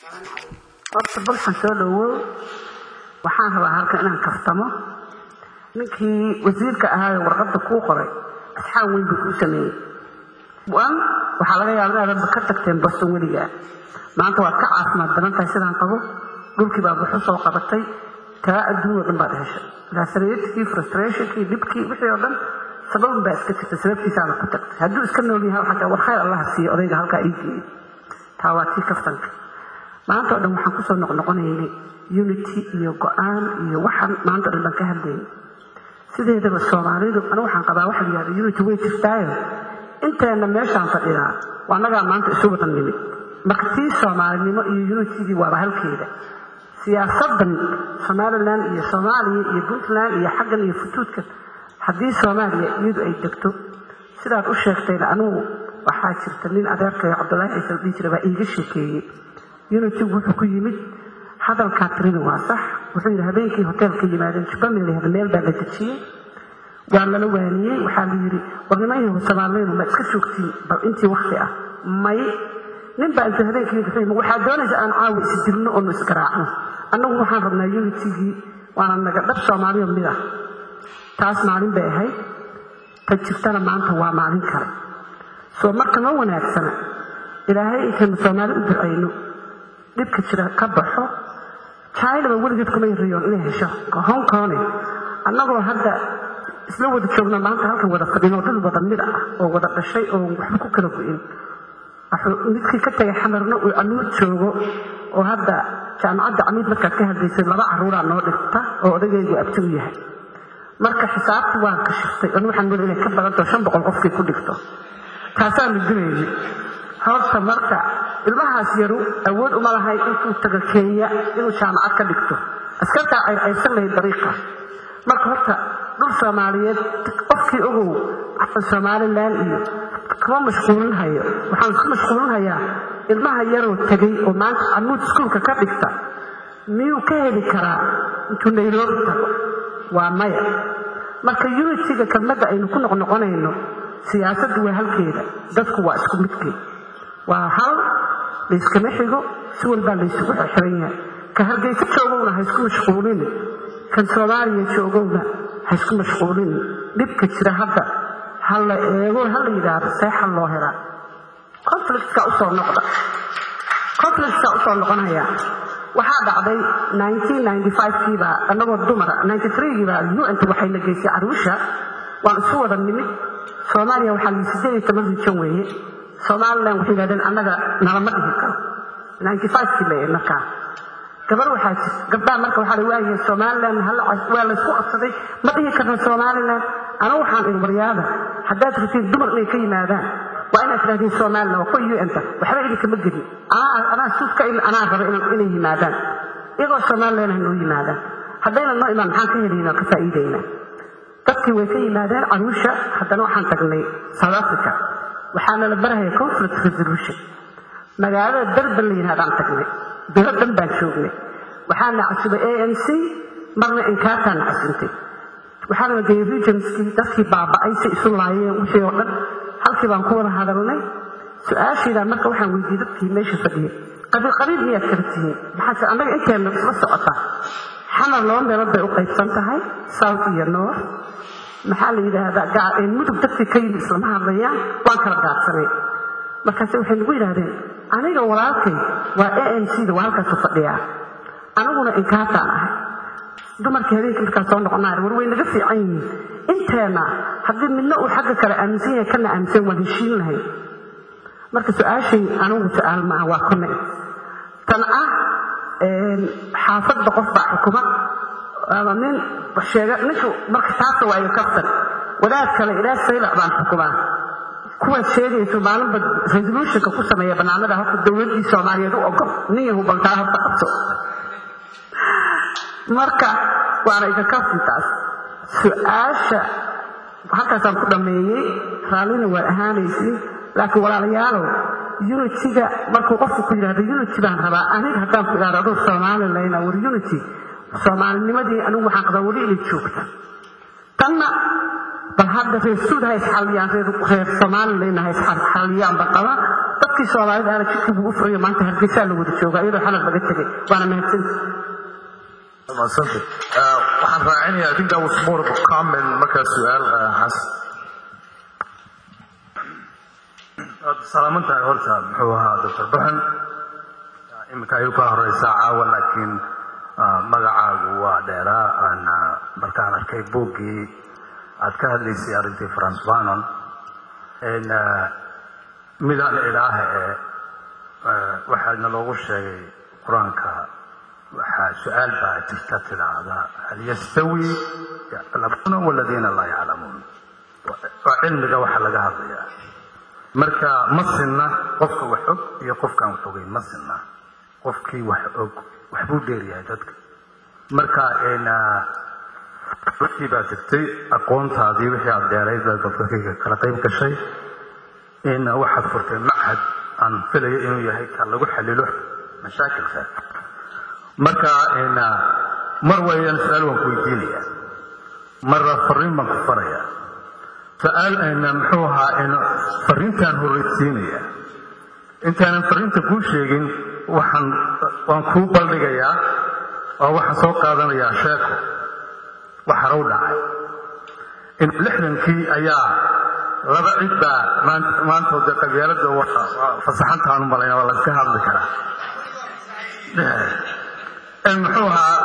horta bulshan soo dhawow waxaan rabaa halka inaan kaftamo ninkii wasiirka ahaa warqadda ku qoray asxaan weyn buu ku sameeyay waxaa laga yaabaa inaad ka tagteen Boston weliga maanta waad ka caafimaad badan tahay sidaan qabo dhulkii baa wuxuu soo qabatay taa adduun dhan baad heshay laasreetkii frustrationkii dhibkii wixii oo dhan sabab baa iska jirta sababtiisa aad ku tagtay hadduu iska nool yahay waxa war khayr Allah siiyo odayga halka ay geeyay taa waa tii kaftanka maanta oo dhan waxaan ku soo noqonaynay unity iyo go'aan iyo waxaan maanta dhan ka hadlaynay sideedaba Soomaalidu anu waxaan qabaa wax la yiraahdo unity way jirtaayo inteena meeshaan fadhiyaa waa naga maanta isu wada nimid marka tii Soomaalinimo iyo unity waa halkeeda siyaasadan Somaliland iyo Soomaaliya iyo Puntland iyo xaggan iyo futuudka haddii Soomaaliya iyadu ay degto sidaad u sheegtay anu waxaa jirta nin adeerkay Cabdullaahi Ciise Diijire baa iiga sheekeeyay unity wuxuu ku yimid hadalka tirin waa sax wuxuu yiri habeenkii hotelka yimaadeen Jubaland meel baa la dejiyay waa la waaniyay waxaa la yiri warnimaha Soomaaliyeed ma iska joogtiin bal intii waqti ah may nin baa inta habeenkii wuxuu waxa doonaysa aan caawi isdilno oo iskaraacno annagu waxaan rabnaa unity waana naga dhab Soomaaliyeed mid ah taas maalin bay ahayd tajirtana maanta waa maalin kale soo marka ma wanaagsana ilaahay inta Soomaali u ducayno dibka jira ka baxo China weligeed kuma yiriyo inay hesho Hong Kong annagoo hadda isla wada joogna maanta halkan wada fadhino dad wada mid ah oo wada dhashay oo waxba ku kala go'in midkii ka tagay xamarna uu anuud joogo oo hadda jaamacadda amiid markaad ka hadlaysay laba caruura noo dhigta oo odagaygu abti u yahay marka xisaabtu waan ka shiftay oo waxaan wada inay ka badanto 500 qofkii ku dhigto taasaan dilayay horta marka ilmahaas yaru awood uma lahay intuu taga Kenya inuu jaamacad ka dhigto askarta ay sameeyay dariiqa marka horta dhul Soomaaliyeed qofkii ogow afan Somaliland iyo kuma mashquulinayo waxaan ku mashquulinayaa ilmaha yaroo tagay oo maanta anuud iskuulka ka dhigta miyuu ka heli karaa intuu Nairobi tago waa maya marka unity-ga kalmada aynu ku noqonayno siyaasaddu waa halkeeda dadku waa isku midkii waa hal iskama xigo si walba la isugu xiran yahay ka hargeysa joogowna ha isku mashquulin kan Soomaaliya joogowna ha isku mashquulin dhibka jira hadda hal eego hal yiraahdo saxan loo helaa conflict-ka u soo noqonaya waxaa dhacday 1995 baa annagoo dumar 93 baa UN waxay la geysay Arusha waan soo wada nimid Soomaaliya waxa la sidii tamar jan weeye Somaliland waxay yiraahdeen annaga nalama dhihi karo 95 kii markaa gabar gabdhaha marka waxa la waayay Somaliland hal waa la isku qabsaday ma dhihi karno Somaliland ana waxaan in maryaada haddaad rabtid dumar inay ka yimaadaan waa inaad raadin Somaliland oo UN waxba idinka ma geli ana suudka ana raba inay yimaadaan iyagoo Somaliland inuu yimaadaan haddayna noo imaan maxaan ka helaynaa ka faa'iideynaa dadkii way ka yimaadaan Arusha haddana waxaan tagnay South Africa waxaana la barahay conflict resolution magaalada Durban aan tagnay daradan baan joognay waxaana cusubay ANC marna in ka taan casintay waxaana geeyay regionskii dadkii baaba'ay si isu laayeen wixii oo dhan halkii baan ku wada hadalnay su'aashiida marka waxaan weydiiyay dadkii meesha fadhiyay qabiil miyaad kartiin maxaa annaga inteena isla socota xamar loo meelad bay u qaybsan tahay south iyo north maxaa la yiraahdaa gaar mudug dadkii ka yimid isla hadlayaan waan kala daadsanay markaas waxay ugu yiraahdeen aniga walaalkay waa ANC-da waa halkaas ku fadhiyaa anaguna in ka taan ah dumarka habeenkii markaa soo noqonaa war way naga fiican yihiin inteena haddii midna uu xagga kale aaminsan yahay kana aaminsan waa heshiin lahayn marka su'aashay anigu su'aal ma waa kuna tan ah xaafadda qof baa xukuma ama nin sheega ninku marka taas waa ay kaftan wadaad kale ilaa sayla baan xukumaa kuwa sheegayso maalinba resolution-ka ku sameeya banaanada horta dawladda Soomaaliyeed u ogol niyahu baltaa horta qabto marka waana iga kaftantaas su'aasha halkaasaan ku dhameeyay raalina waa ahaanaysi laakiin walaalayaal unity-ga markuu qofku ku yiraahdo unity baan rabaa aniga haddaan ku yiraahdo Soomaaliland war unity Soomaalinimadii anigu waxaan qabaa wali inay joogto tanna bal hadda reesuud hay xaliyaan reer Soomaaliland hay xaliyaan baqala dadkii Soomaalida aana jidkii ugu furiyay maanta Hargeysa lagu wada joogaa iyadoo xalad laga tagay waana mahadsan waxaan raacinayaa I think that was more of a comment marka su'aal has salaamantahay horta muxuu ahaa Dr. Baxan imika ayuu ka horeysaa caawa laakiin magacaagu waa dheeraa aan markaan arkay buuggii aad ka hadlaysay arrintii Frans Fanon midaan ilaaha waxaana loogu sheegay quraanka waxaa su'aal baa jirta tidaada hal yastawi ya'lamuna walladina la ya'lamun waa cilmiga waxa laga hadlayaa marka ma sinna qofka wax og iyo qofkaan wax ogeyn ma sinna qofkii wax og waxbuu dheeriyaa dadka marka wixii baa jirtay aqoontaadii wixii aad dheerayd dadka kala qayb gashay waxaad furtay machad aan filayo inuu yahay ka lagu xalilo mashaakilka marka mar weeyaan su'aal waan ku weydiinaya marra fariin baan ku farayaa su'aal muxuu ahaa fariintaan horreysiinaya intaanan fariinta kuu sheegin waan kuu baldhigayaa oo waxaan soo qaadanayaa sheeko waxa raw dhacay in 60kii ayaa laba cid baa maanta wada qabyaalada fasaxantaan u malayna waa laga hadli karaa muxuu ahaa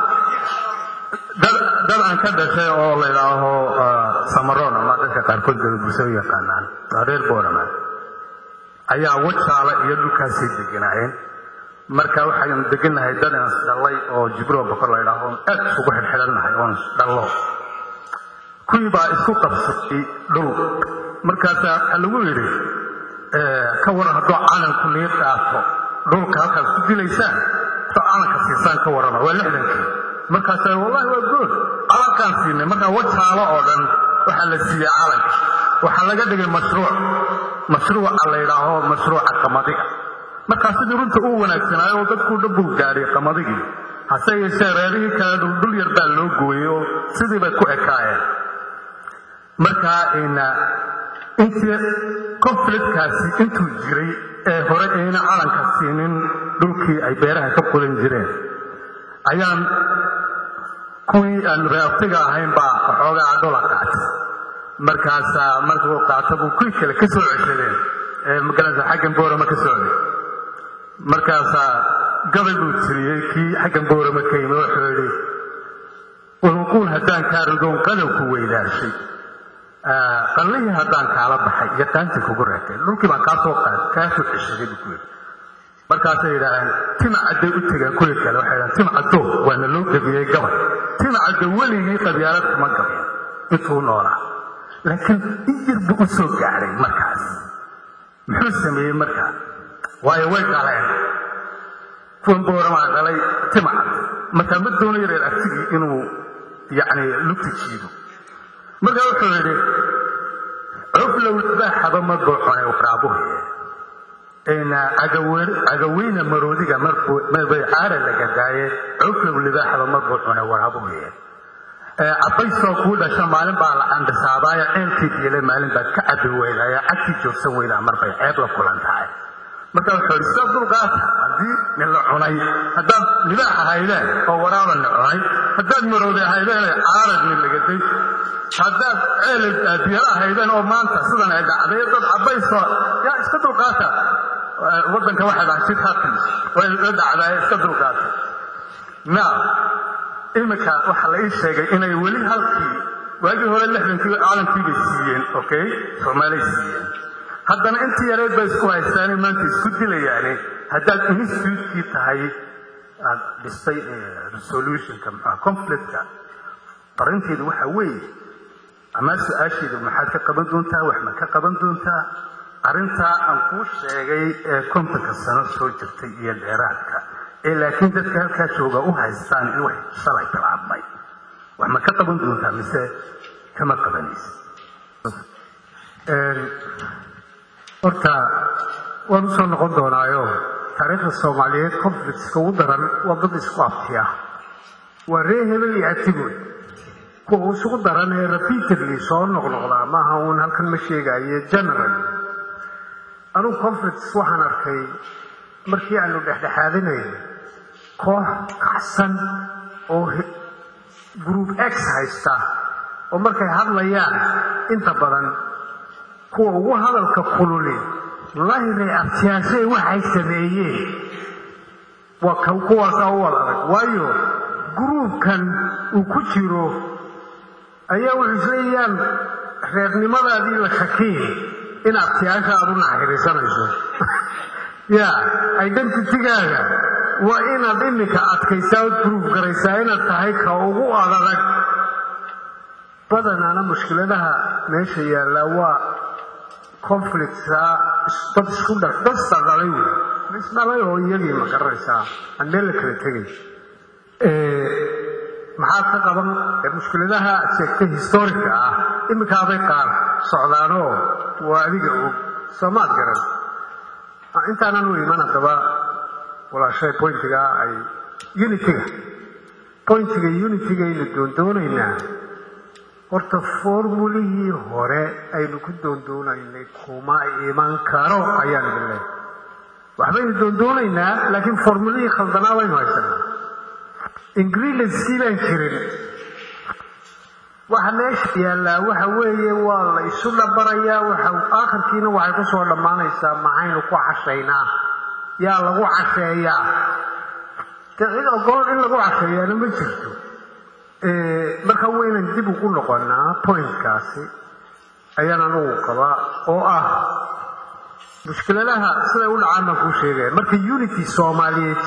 dad aan ka dhashay oo la yidhaaho samaroon ama dadka qaarkood bulshada yaqaanaan reer boorama ayaa wajaala iyo dhulkaasii deganaayeen marka waxaan deganahay dad aan dhalay oo Jibril Bakar la yidhaaho aad ugu xirxiranahay oo dhalo kuwii baa isku qabsatay dhul markaas waxa lagu yiri ka waran hadduu calanku leeyahay qaato dhulka halkaas ku dilaysaan calanka siisaan ka warama waa 60kii markaas wallahi waa good calankan siinay marka wajaala oo dhan waxa la siiyay calanka waxa laga dhigay mashruuc la yiraahdo mashruuca qamadiga markaas sidii runta uu wanaagsanaayo dadku dhabu gaaray qamadigi hase yeeshee reerihii kala dhul yar baa loo gooyo sidii bay ku ekaayeen marka intii conflictkaasi intuu jiray ee hore ayna calanka siinin dhulkii ay beeraha ka qoran jireen ayaan kuwii aan reertiga ahayn baa xoogaa dhul qaatay markaas markuu qaatay buu kuwii kale ka soo ceshadeen magaalada xaggan boorama ka socday markaas gabadh uu tiriyay kii xaggan boorama ka yimid wuxuu yidhi wuxuu haddaan kaa ridoon qalabku weydaashay qallihi haddaan kaala baxay iyo taanti kugu reekay dhulkii baan kaa soo qaaday kaa soo ceshaday buu yidhi markaasay yidhaaheen timacadday u tegeen kuwii kale waxay yidhahaan timacaddo waana loo gabiyey gabadh timacadda weligii qabyaalad kuma gabiyo intuu noolaa laakiin iyir buu u soo gaaray markaas muxuu sameeyey markaa waayo way dhaleen kuwan booramaa dhalay timacad markaa ma doonayo reer artigii inuu yacni lugta jiido markaa wuxuu yidhi cuflow libaaxaba ma buuxone waraabuhu agaweyna maroodiga marbay caara laga daaye cuflow libaaxaba ma buuxone waraabuhu cabaysoo kuu dhasha maalin baa la andhisaabaayo ceelkii diilay maalin baad ka cabi weydaayo cagtii joogsan weydaa marbay ceeb la kulan tahay marka wuxuu yidhi sida dulqaata haddii nin la cunay haddaad libaax ahaydeen oo waraaba la cunay haddaad maroodi ahaydeen caarad nin lagaday haddaad ceel biyara ahaydeen oo maanta sidan ay dhacday dad cabaysoo yaa iska dulqaata waddanka waxay dhahay shit happens way la dhacdaa iska dulqaata now imika waxa la ii sheegay inay weli halkii waagii hore 60kii caalamkii bay siiyeen okay Soomaali siiyeen haddana intii yareed bay isku haystaan maanta isku dilayaan haddaad institute tahay aad dhistay resolution-ka conflict-ka qaranteedu waxa weeye ama su'aasheedu maxaad ka qaban doontaa wax ma ka qaban doontaa arrinta aan kuu sheegay ee kontonka sano soo jirtay iyo dheeraadka laakiin dadka halkaa jooga u haystaan in wax shalay bilaabmay wax ma ka qaban doontaa mise kama qabanaysa horta waan u soo noqon doonaayo taariikhda Soomaaliyeed conflictska ugu daran waa dad isku aftiya waa reer hebel iyo atigood kuwa isugu daran ee repeatedly soo noqnoqda maaha uun halkan ma sheegayo general anu conflicts waxaan arkay markii aanu dhexdhexaadinay koox kacsan oo group X haysta oo markay hadlayaan inta badan kuwa ugu hadalka kululi lahire aftiyaashay waxay sameeyeen waa kuwaas oo wada waayo groupkan uu ku jiro ayaa wuxuu isleeyaan reernimadaadii la shakiyay in aftiyaasha aad u naxariisanayso identity-gaaga waa inaad imika adkaysaa oo proof garaysaa inaad tahay ka ugu adag badanaana mushkiladaha meesha yaalla waa conflicts dad isku dhalay isdhalay oo iyagii ma garanaysaa aan meel la kala tegay maxaa ka qaban mushkiladaha sheegtay historica imikaaday qaar socdaanoo waa adiga og soomaad garan intaanan u iman haddaba walaashay pointiga ay unitiga-aynu doondoonaynaa horta formulihii hore aynu ku doondoonaynay kuma iman karo ayaan idin waxbaynu doondoonaynaa laakiin formulihii khaldanaa baynu haysanaa ingredientsii baan jirin waxa meesha yaallaa waxa weeye waa la isu dhabarayaa aakhirkiina waxay ku soo dhammaanaysaa maxaynu ku cashaynaa yaa lagu casheeyaa cid ogol in lagu casheeyaana ma jirto marka waynan dib ugu noqonaa pointkaasi ayaan anugu qabaa oo ah mushkiladaha siday u dhacaan baan kuu sheegaya marka unity soomaaliyeed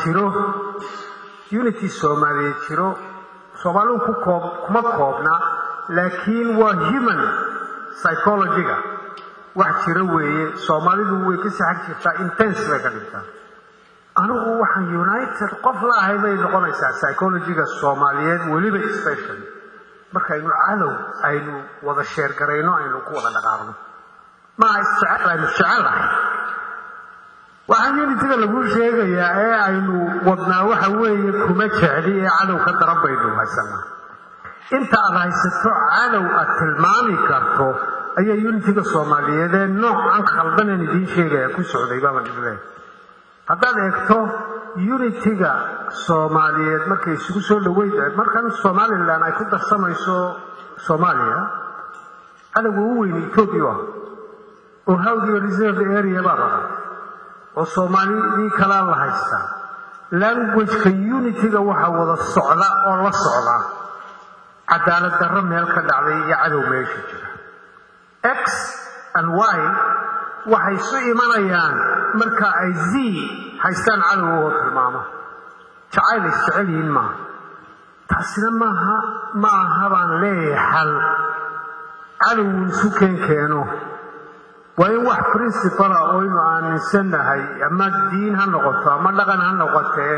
jiro soomaalidu kuma koobna laakiin waa human psychology-ga wax jira weeye soomaalidu way ka saxan jirtaa intense bay ka dhigtaa anigu waxaan united qof la ahay bay noqonaysaa psychology-ga soomaaliyeed weliba specially markaynu cadow aynu wada sheergarayno aynu ku wada dhaqaaqno maaha aynu jecelahay waxaan unitiga lagu sheegayaa ee aynu wadnaa waxa weeye kuma jecli ee cadow ka daran baynu haysanaa inta aad haysato cadow aad tilmaami karto ayaa unitiga soomaaliyeed ee noocan khaldaneen idiin sheegaya ku socday baaban idinleeyahay haddaad eegto unitiga soomaaliyeed markay isugu soo dhaweyd markan somalilan ay ku darsamayso soomaaliya cadowga ugu weyn etoobiya oo hawdiga reserve area baa lahaa oo soomaalidii kalaa la haystaa languageka unitiga waxaa wada socda oo la socda cadaalad darro meel ka dhacday iyo cadow meesha jira x and y waxay isu imanayaan marka ay z haystaan cadow oo tilmaamo jacayl isjecel yihiin maaha taasina ma aha baan leeyahay xal cadowgu isu keenkeeno waa in wax principala oo aynu aaminsannahay ama diin ha noqoto ama dhaqan ha noqotee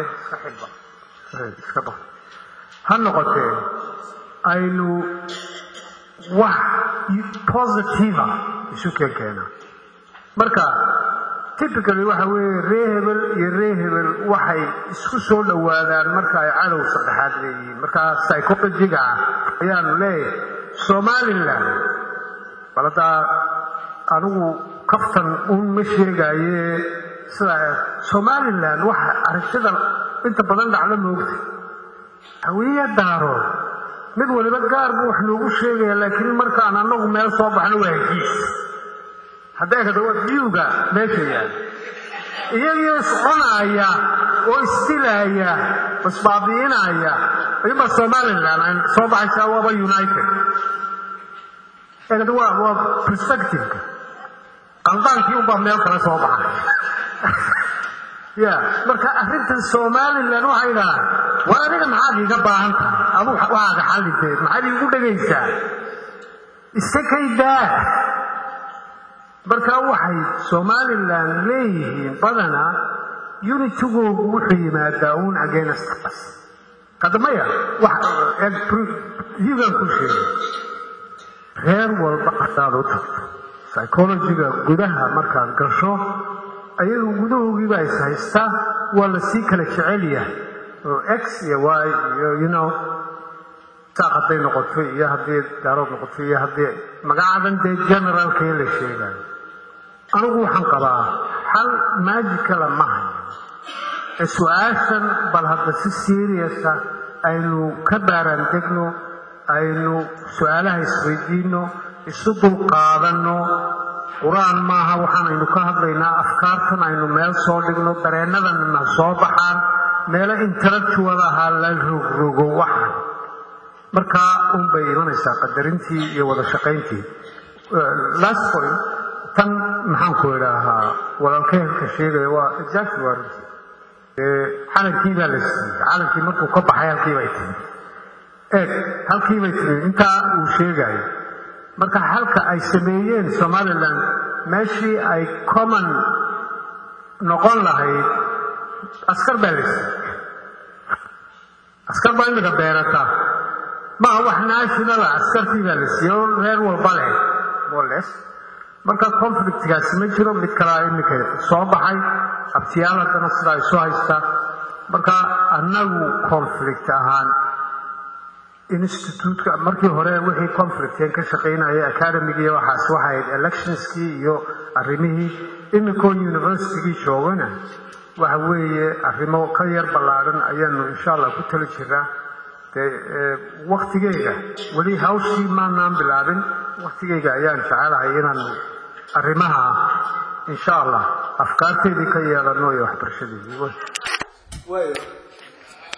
ha noqotee aynu wax positiva isu keenkeena marka typically waxa weeye ree hebel iyo ree hebel waxay isku soo dhowaadaan marka ay cadow saddexaad leeyihiin markaa psychology-ga ayaanu leeyahay somaliland baladaa anigu kaftan ma sheegaye sida somaliland waxa aragtida inta badan dhacda moogta hawiya daaro mid waliba gaar buu wax noogu sheegaya laakiin markaan anagu meel soo baxno waa heshiis hadday kada waa viyuga meesha yaal iyagii iscunaya oo isdilaaya isbaabi'inaya ayuba somaliland soo baxaysaa waaba united kada waa perspective-ka qaldaankii unbaa meel kale soo baxay marka arrintan somaliland waxay dhahaan waa adiga maxaad iiga baahan tahay adu waaga xalliteed maxaad iigu dhegaysaa iska kaydaa marka waxay somaliland leeyihiin badana unitigoogu wuxuu yimaadaa uun against us kadamaya higan ku sheegay reer walba hadaad u tagto psychology-ga gudaha markaad gasho ayagu gudahoogiiba is haystaa waa la sii kala jecel yahay oo x iyo y iyo saaq hadday noqoto iyo haddii daarood noqoto iyo haddii magacadan dee generalkee la sheegayo anigu waxaan qabaa hal magical ma hayo su'aashan bal hadda si serious ah aynu ka baaran degno aynu su'aalaha isweydiino isu dulqaadano quraan maaha waxaanaynu ka hadlaynaa afkaartan aynu meel soo dhigno dareenadana soo baxaan meelo intellectual aha la rogrogo waxaan markaa bay imanaysaa qadarintii iyo wada shaqayntii last point tan maxaan ku idhaahaa walaalkeelka sheegaya waa exactly waa runtii calankii baa la siiyey calankii markuu ka baxay halkii bay timi halkii bay timi intaa uu sheegayo marka halka ay sameeyeen Somaliland meeshii ay common noqon lahayd askar baa la siiyey askar baa inaga beerata ma wax national askartii baa la siiyey reer walba leh boles marka conflictgaasi ma jiro mid kale imika soo baxay abtiyaaladana sida ay soo haysta marka annagu conflict ahaan institute markii hore wixii conflict ka shaqeynaya academic iyo waxaas waxay electionski iyo arrimihii imika university joogana waxa weeye arrimo ka yar ballaaran ayaanu insha Allah ku tali jiraa waqtigeega wali hawshii maanaan bilaabin waqtigeega ayaan jecelahay inaan arrimaha insha Allah afkaarteedii ka yeelano iyo waxbarashadeedii